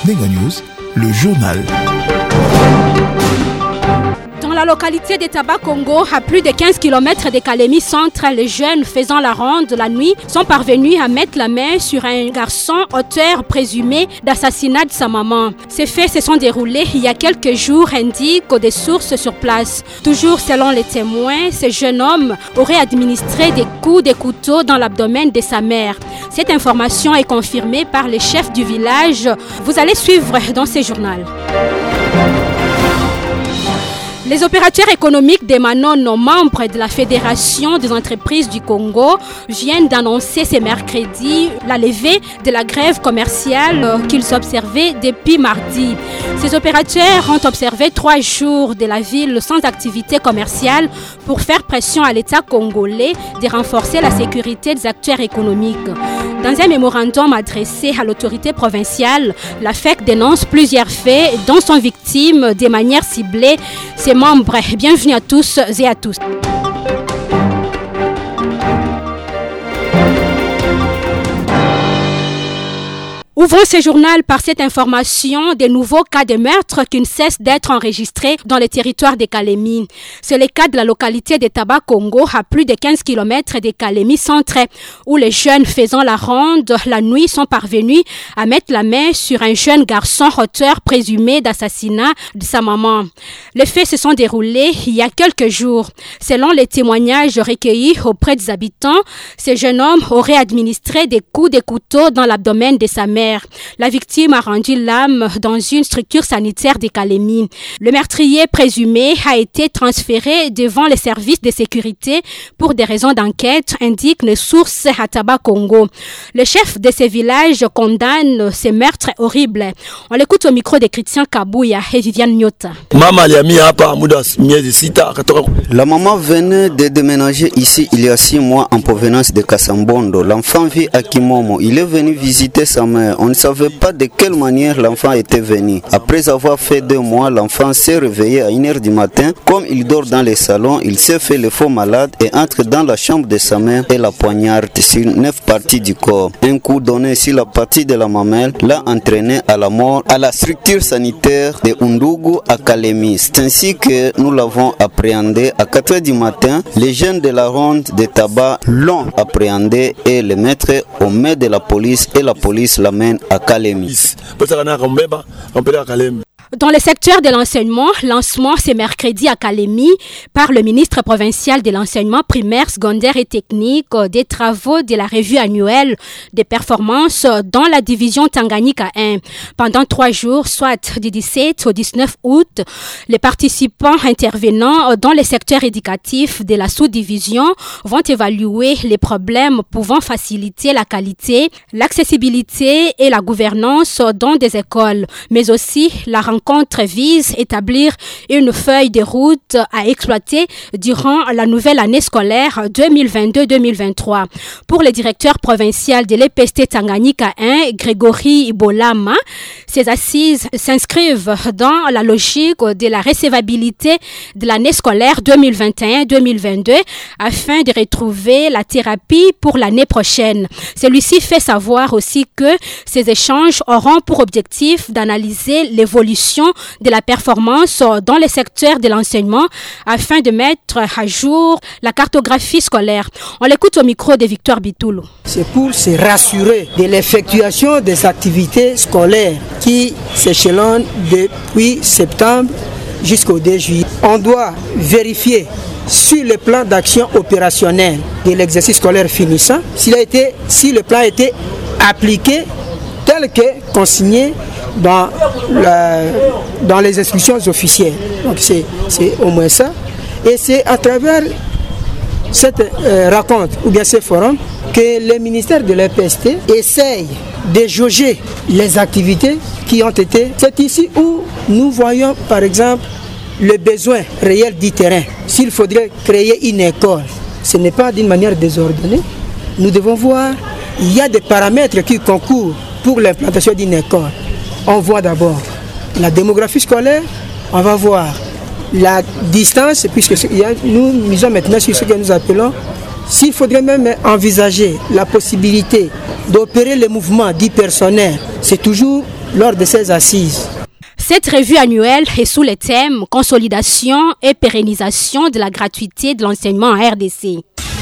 Nega News, le journal. Dans la localité de Taba Congo, à plus de 15 km de Kalemi Centre, les jeunes faisant la ronde la nuit sont parvenus à mettre la main sur un garçon auteur présumé d'assassinat de sa maman. Ces faits se sont déroulés il y a quelques jours, indiquent des sources sur place. Toujours selon les témoins, ce jeune homme aurait administré des coups de couteau dans l'abdomen de sa mère. Cette information est confirmée par le chef du village. Vous allez suivre dans ce journal. Les opérateurs économiques des Manon, membres de la Fédération des entreprises du Congo, viennent d'annoncer ce mercredi la levée de la grève commerciale qu'ils observaient depuis mardi. Ces opérateurs ont observé 3 jours de la ville sans activité commerciale pour faire pression à l'État congolais de renforcer la sécurité des acteurs économiques. Dans un mémorandum adressé à l'autorité provinciale, la FEC dénonce plusieurs faits dont sont victimes de manière ciblée ses membres. Bienvenue à tous et à tous. Ouvrons ce journal par cette information des nouveaux cas de meurtre qui ne cessent d'être enregistrés dans le territoire de Kalemi. C'est le cas de la localité de Taba Congo, à plus de 15 km de Kalemi Centre, où les jeunes faisant la ronde la nuit sont parvenus à mettre la main sur un jeune garçon auteur présumé d'assassinat de sa maman. Les faits se sont déroulés il y a quelques jours. Selon les témoignages recueillis auprès des habitants, ce jeune homme aurait administré des coups de couteau dans l'abdomen de sa mère. La victime a rendu l'âme dans une structure sanitaire de Kalemi. Le meurtrier présumé a été transféré devant les services de sécurité pour des raisons d'enquête, indiquent les sources à Taba Congo. Le chef de ce village condamne ces meurtres horribles. On l'écoute au micro de Christian Kabouya et Viviane Nyota. La maman venait de déménager ici il y a 6 mois en provenance de Kassambondo. L'enfant vit à Kimomo. Il est venu visiter sa mère. On ne savait pas de quelle manière l'enfant était venu. Après avoir fait 2 mois, l'enfant s'est réveillé à 1h du matin. Comme il dort dans les salons, il s'est fait le faux malade et entre dans la chambre de sa mère et la poignarde sur 9 parties du corps. Un coup donné sur la partie de la mamelle l'a entraîné à la mort à la structure sanitaire de Undugu à Kalemi. C'est ainsi que nous l'avons appréhendé à 4h du matin. Les jeunes de la ronde de Taba l'ont appréhendé et le mettre aux mains de la police et la police l'amène à Kalemi. Dans le secteur de l'enseignement, lancement ce mercredi à Kalemi par le ministre provincial de l'enseignement primaire, secondaire et technique des travaux de la revue annuelle des performances dans la division Tanganyika 1. Pendant 3 jours, soit du 17 au 19 août, les participants intervenant dans le secteur éducatif de la sous-division vont évaluer les problèmes pouvant faciliter la qualité, l'accessibilité et la gouvernance dans des écoles, mais aussi la rencontre vise établir une feuille de route à exploiter durant la nouvelle année scolaire 2022-2023. Pour le directeur provincial de l'EPST Tanganyika 1, Grégory Ibolama, ces assises s'inscrivent dans la logique de la recevabilité de l'année scolaire 2021-2022 afin de retrouver la thérapie pour l'année prochaine. Celui-ci fait savoir aussi que ces échanges auront pour objectif d'analyser l'évolution de la performance dans le secteur de l'enseignement afin de mettre à jour la cartographie scolaire. On l'écoute au micro de Victoire Bitoulou. C'est pour se rassurer de l'effectuation des activités scolaires qui s'échelonnent depuis septembre jusqu'au 2 juillet. On doit vérifier sur le plan d'action opérationnel de l'exercice scolaire finissant si le plan a été appliqué tel que consigné dans les instructions officielles. Donc c'est au moins ça. Et c'est à travers cette rencontre ou bien ce forum que le ministère de l'EPST essaye de jauger les activités qui ont été. C'est ici où nous voyons par exemple le besoin réel du terrain. S'il faudrait créer une école, ce n'est pas d'une manière désordonnée. Nous devons voir, il y a des paramètres qui concourent pour l'implantation d'une école. On voit d'abord la démographie scolaire, on va voir la distance, puisque nous misons maintenant sur ce que nous appelons, s'il faudrait même envisager la possibilité d'opérer le mouvement du personnel, c'est toujours lors de ces assises. Cette revue annuelle est sous les thèmes consolidation et pérennisation de la gratuité de l'enseignement en RDC.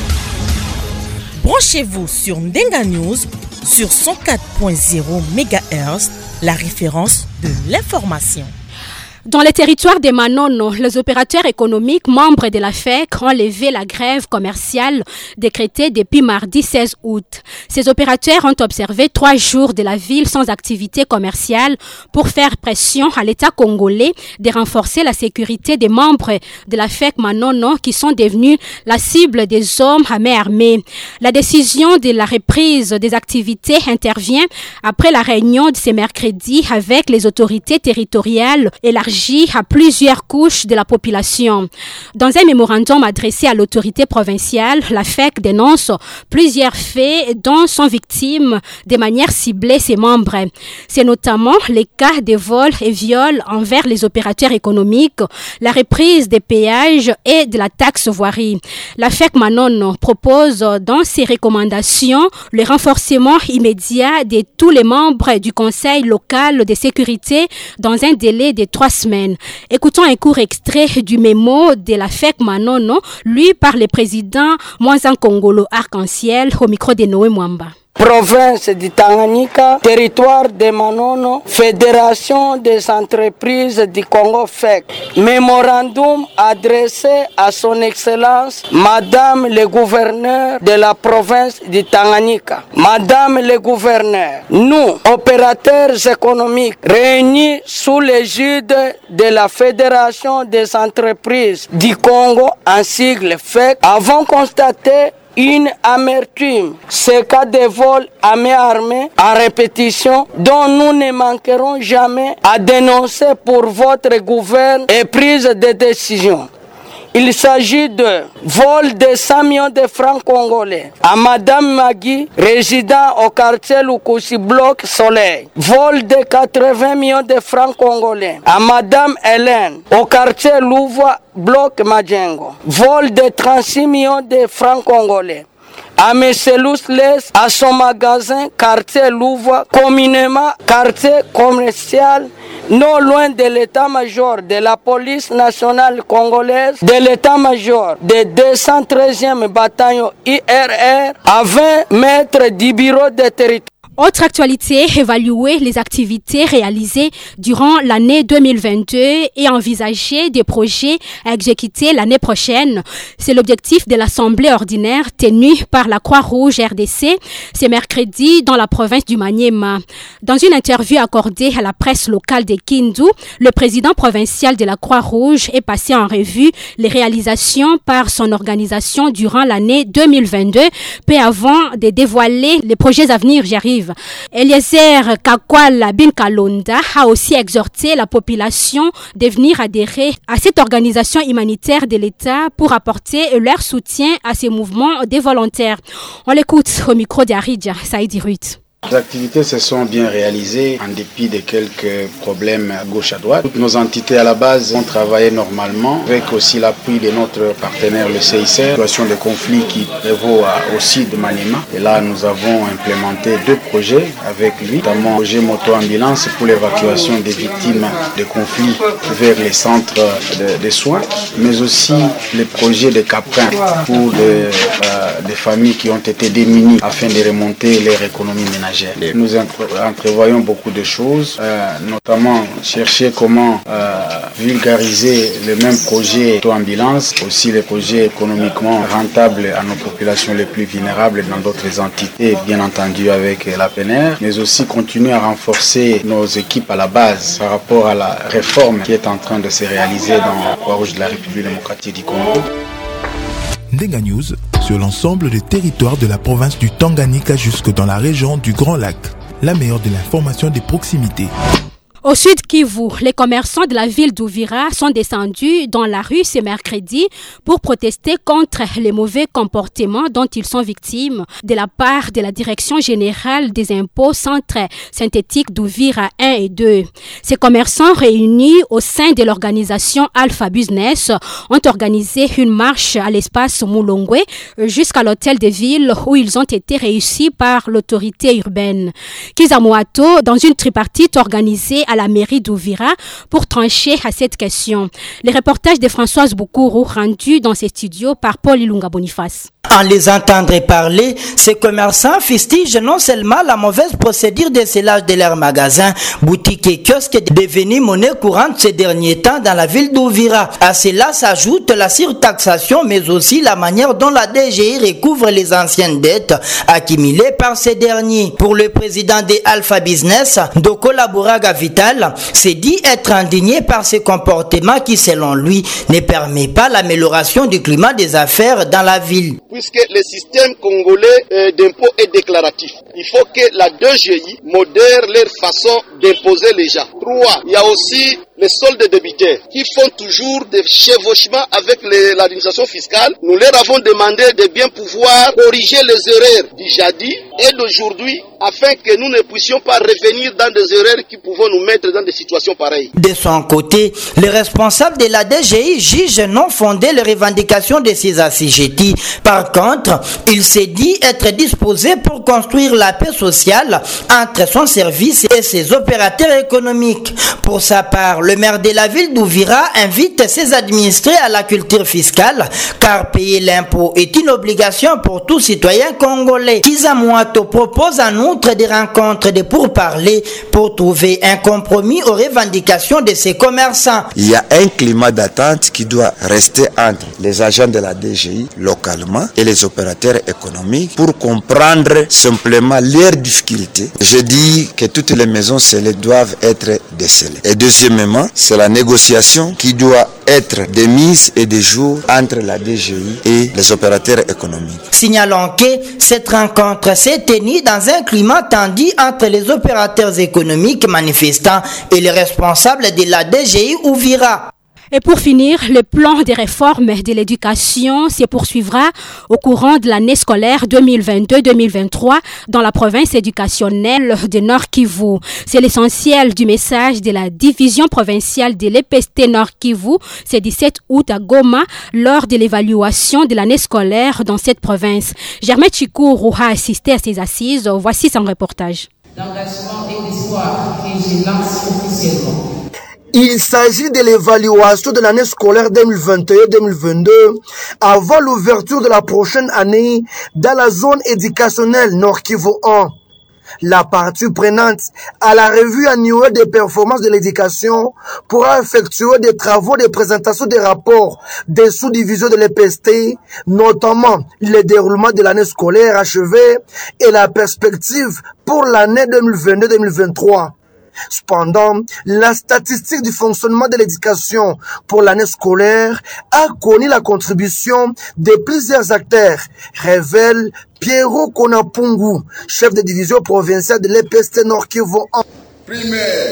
Branchez-vous sur Ndenga News sur 104.0 MHz, la référence de l'information. Dans les territoires des Manono, les opérateurs économiques membres de la FEC ont levé la grève commerciale décrétée depuis mardi 16 août. Ces opérateurs ont observé 3 jours de la ville sans activité commerciale pour faire pression à l'État congolais de renforcer la sécurité des membres de la FEC Manono qui sont devenus la cible des hommes à main armée. La décision de la reprise des activités intervient après la réunion de ce mercredi avec les autorités territoriales élargies à plusieurs couches de la population. Dans un mémorandum adressé à l'autorité provinciale, la FEC dénonce plusieurs faits dont sont victimes de manière ciblée ses membres. C'est notamment les cas de vols et viols envers les opérateurs économiques, la reprise des péages et de la taxe voirie. La FEC Manono propose dans ses recommandations le renforcement immédiat de tous les membres du Conseil local de sécurité dans un délai de 3 semaines. Écoutons un court extrait du mémo de la FEC Manono, lu par le président Mwanza Kongolo Arc-en-Ciel au micro de Noé Mwamba. Province du Tanganyika, territoire de Manono, Fédération des entreprises du Congo FEC. Mémorandum adressé à son Excellence, Madame le gouverneur de la province du Tanganyika. Madame le gouverneur, nous, opérateurs économiques, réunis sous l'égide de la Fédération des entreprises du Congo, en sigle FEC, avons constaté une amertume, ce cas de vol à main armée en répétition dont nous ne manquerons jamais à dénoncer pour votre gouvernement et prise de décision. Il s'agit de vol de 100 millions de francs congolais à Madame Magui, résident au quartier Lukusi Bloc Soleil. Vol de 80 millions de francs congolais à Madame Hélène, au quartier Louvois Bloc Majengo. Vol de 36 millions de francs congolais à M. Lousles, à son magasin quartier Louvois, communément quartier commercial, non loin de l'état-major de la police nationale congolaise, de l'état-major de 213e bataillon IRR, à 20 mètres du bureau de territoire. Autre actualité, évaluer les activités réalisées durant l'année 2022 et envisager des projets à exécuter l'année prochaine. C'est l'objectif de l'Assemblée ordinaire tenue par la Croix-Rouge RDC ce mercredi dans la province du Maniema. Dans une interview accordée à la presse locale de Kindu, le président provincial de la Croix-Rouge est passé en revue les réalisations par son organisation durant l'année 2022, peu avant de dévoiler les projets à venir. J'y arrive. Eliezer Kakwala Binkalonda a aussi exhorté la population de venir adhérer à cette organisation humanitaire de l'État pour apporter leur soutien à ces mouvements des volontaires. On l'écoute au micro d'Aridja Saïdi Ruth. Les activités se sont bien réalisées en dépit de quelques problèmes à gauche à droite. Toutes nos entités à la base ont travaillé normalement avec aussi l'appui de notre partenaire le CICR. Situation de conflit qui prévaut aussi de Maniema. Et là nous avons implémenté 2 projets avec lui, notamment le projet moto-ambulance pour l'évacuation des victimes de conflits vers les centres de soins, mais aussi le projet de Caprin pour des familles qui ont été démunies afin de remonter leur économie ménagère. Nous entrevoyons beaucoup de choses, notamment chercher comment vulgariser le même projet auto-ambulance, aussi les projets économiquement rentables à nos populations les plus vulnérables dans d'autres entités, bien entendu avec la PNR, mais aussi continuer à renforcer nos équipes à la base par rapport à la réforme qui est en train de se réaliser dans la Croix-Rouge de la République démocratique du Congo. Ndenga News sur l'ensemble des territoires de la province du Tanganyika jusque dans la région du Grand Lac. La meilleure de l'information des proximités. Au Au Sud Kivu, les commerçants de la ville d'Uvira sont descendus dans la rue ce mercredi pour protester contre les mauvais comportements dont ils sont victimes de la part de la Direction générale des impôts centre synthétique d'Uvira 1 et 2. Ces commerçants réunis au sein de l'organisation Alpha Business ont organisé une marche à l'espace Moulongwe jusqu'à l'hôtel de ville où ils ont été reçus par l'autorité urbaine. Kizamouato, dans une tripartite organisée à la mairie d'Uvira pour trancher à cette question. Les reportages de Françoise Boukourou rendus dans ses studios par Paul Ilunga Boniface. En les entendre parler, ces commerçants fustigent non seulement la mauvaise procédure de scellage de leurs magasins, boutiques et kiosques devenus monnaie courante ces derniers temps dans la ville d'Uvira. À cela s'ajoute la surtaxation, mais aussi la manière dont la DGI recouvre les anciennes dettes accumulées par ces derniers. Pour le président de Alpha Business, Doko Labouraga Vital, s'est dit être indigné par ces comportements qui, selon lui, ne permet pas l'amélioration du climat des affaires dans la ville. Puisque le système congolais d'impôt est déclaratif. Il faut que la DGI modère leur façon d'imposer les gens. 3. Il y a aussi les soldes débiteurs qui font toujours des chevauchements avec l'administration fiscale. Nous leur avons demandé de bien pouvoir corriger les erreurs du jadis et d'aujourd'hui afin que nous ne puissions pas revenir dans des erreurs qui pouvons nous mettre dans des situations pareilles. De son côté, le responsable de la DGI juge non fondé les revendications de ces assujettis. Par contre, il s'est dit être disposé pour construire la paix sociale entre son service et ses opérateurs économiques. Pour sa part, le maire de la ville d'Uvira invite ses administrés à la culture fiscale, car payer l'impôt est une obligation pour tout citoyen congolais. Kizamouato propose en outre des rencontres de pourparlers pour trouver un compromis aux revendications de ces commerçants. Il y a un climat d'attente qui doit rester entre les agents de la DGI localement et les opérateurs économiques pour comprendre simplement leurs difficultés. Je dis que toutes les maisons scellées doivent être décelées. Et deuxièmement, c'est la négociation qui doit être de mise et de jour entre la DGI et les opérateurs économiques. Signalons que cette rencontre s'est tenue dans un climat tendu entre les opérateurs économiques manifestants et les responsables de la DGI Uvira. Et pour finir, le plan de réforme de l'éducation se poursuivra au courant de l'année scolaire 2022-2023 dans la province éducationnelle de Nord Kivu. C'est l'essentiel du message de la division provinciale de l'EPST Nord Kivu, ce 17 août à Goma, lors de l'évaluation de l'année scolaire dans cette province. Germain Chikourou a assisté à ces assises. Voici son reportage. D'engagement et d'espoir que je lance officiellement. Il s'agit de l'évaluation de l'année scolaire 2021-2022 avant l'ouverture de la prochaine année dans la zone éducationnelle Nord Kivu 1. La partie prenante à la revue annuelle des performances de l'éducation pourra effectuer des travaux de présentation des rapports des sous-divisions de l'EPST, notamment le déroulement de l'année scolaire achevée et la perspective pour l'année 2022-2023. Cependant, la statistique du fonctionnement de l'éducation pour l'année scolaire a connu la contribution de plusieurs acteurs, révèle Pierrot Konapungu, chef de division provinciale de l'EPST Nord Kivu 1. Primaire,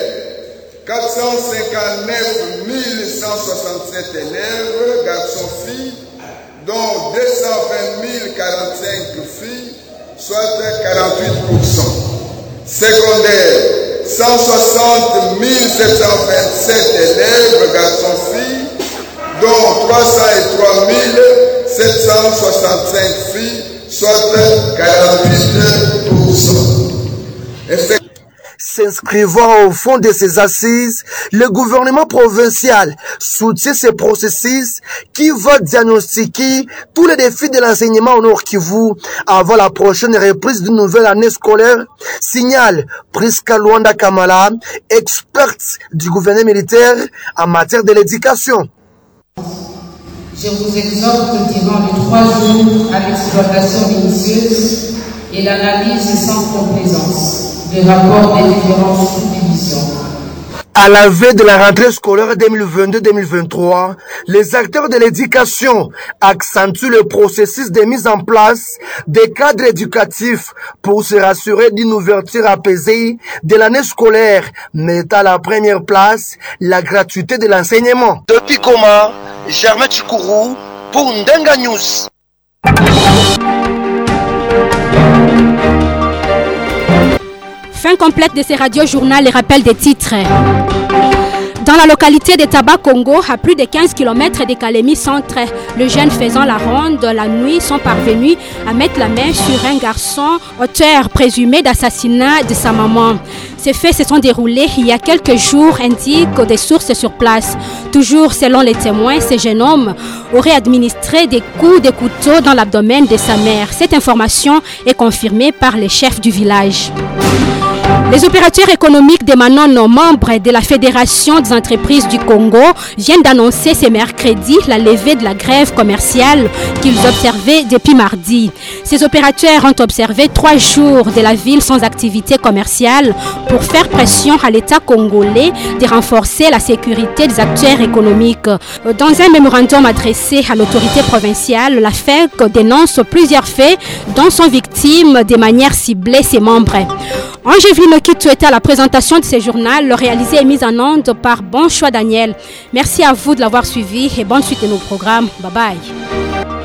459 167 élèves, garçons-filles, dont 220 045 filles, soit 48%. Secondaire, 160 727 élèves, garçons-filles, dont 303 765 filles, soit 48%. S'inscrivant au fond de ces assises, le gouvernement provincial soutient ce processus qui va diagnostiquer tous les défis de l'enseignement au Nord Kivu avant la prochaine reprise d'une nouvelle année scolaire, signale Priska Luanda Kamala, experte du gouvernement militaire en matière de l'éducation. Je vous exhorte durant les 3 jours à l'exploitation minutieuse et l'analyse sans complaisance des rapports des différentes sous-divisions. À la veille de la rentrée scolaire 2022-2023, les acteurs de l'éducation accentuent le processus de mise en place des cadres éducatifs pour se rassurer d'une ouverture apaisée de l'année scolaire, mettant à la première place la gratuité de l'enseignement. Depuis Goma, Germain Chikourou pour Ndenga News. Fin complète de ces radios-journal et rappel des titres. Dans la localité de Taba Congo, à plus de 15 km de Kalemi Centre, les jeunes faisant la ronde la nuit sont parvenus à mettre la main sur un garçon auteur présumé d'assassinat de sa maman. Ces faits se sont déroulés il y a quelques jours, indiquent des sources sur place. Toujours selon les témoins, ce jeune homme aurait administré des coups de couteau dans l'abdomen de sa mère. Cette information est confirmée par les chefs du village. Les opérateurs économiques de Manono, membres de la Fédération des entreprises du Congo, viennent d'annoncer ce mercredi la levée de la grève commerciale qu'ils observaient depuis mardi. Ces opérateurs ont observé 3 jours de la ville sans activité commerciale pour faire pression à l'État congolais de renforcer la sécurité des acteurs économiques. Dans un mémorandum adressé à l'autorité provinciale, la FEC dénonce plusieurs faits dont sont victimes de manière ciblée ses membres. Angevine Kitu était à la présentation de ce journal, réalisé et mis en onde par Bon Choix Daniel. Merci à vous de l'avoir suivi et bonne suite de nos programmes. Bye bye.